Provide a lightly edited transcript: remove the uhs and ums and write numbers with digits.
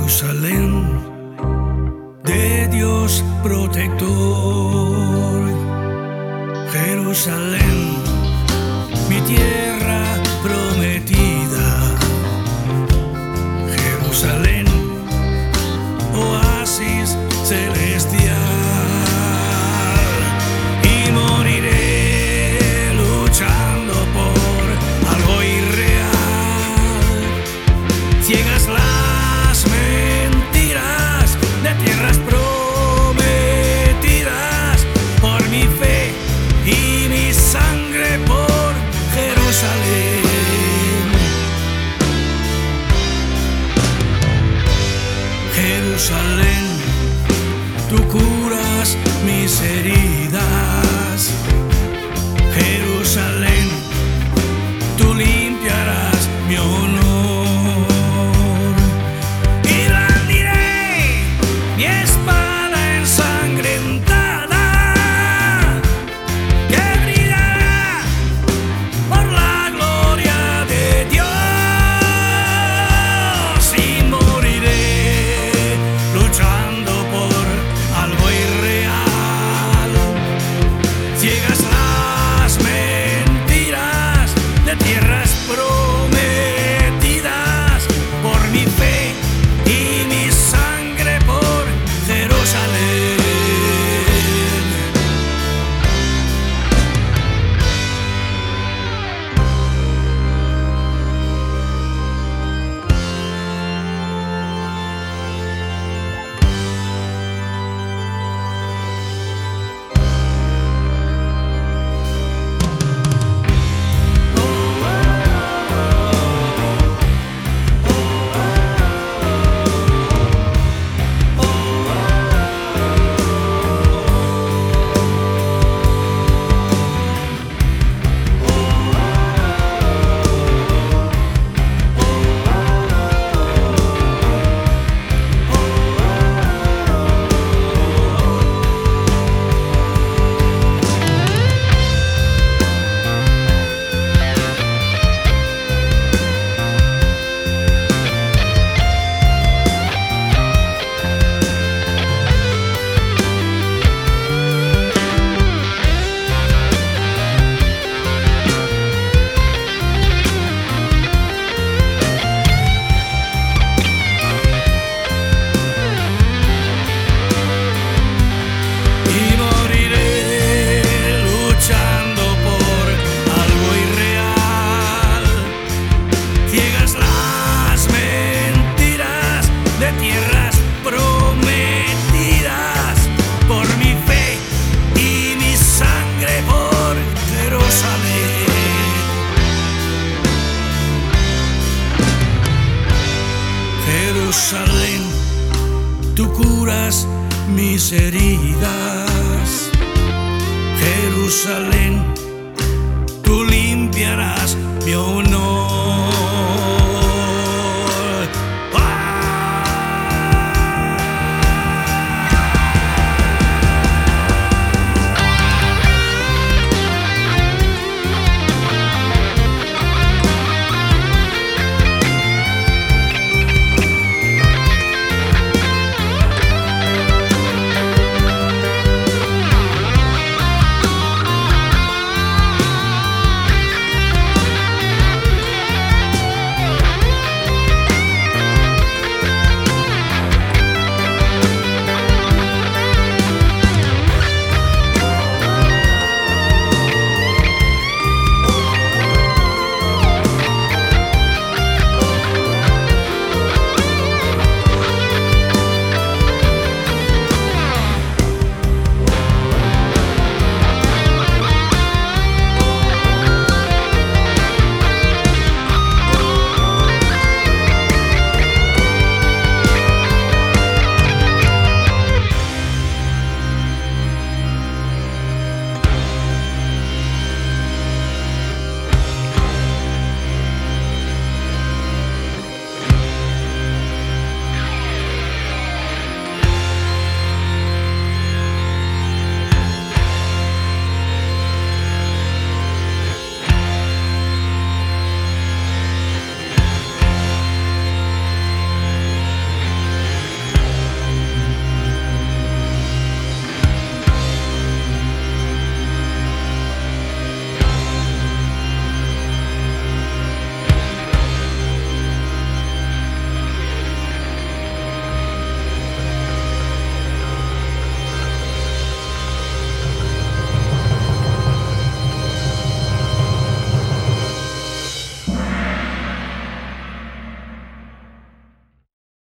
Jerusalén de Dios protector. Jerusalén, mi tierra prometida. Jerusalén, oasis celestial. Y moriré luchando por algo irreal. Ciegas las mentiras de tierras prometidas, por mi fe y mi sangre por Jerusalén. Jerusalén, tú curas mis heridas. Jerusalén, tú limpiarás mi honor. Y blandiré mi espada ensangrentada, que brillará por la gloria de Dios. Y moriré luchando por algo irreal. Ciegas las mentiras de tierras prometidas, por mi fe y mi sangre por Jerusalén. Jerusalén, tú curas mis heridas. Jerusalén, tú limpiarás mi honor.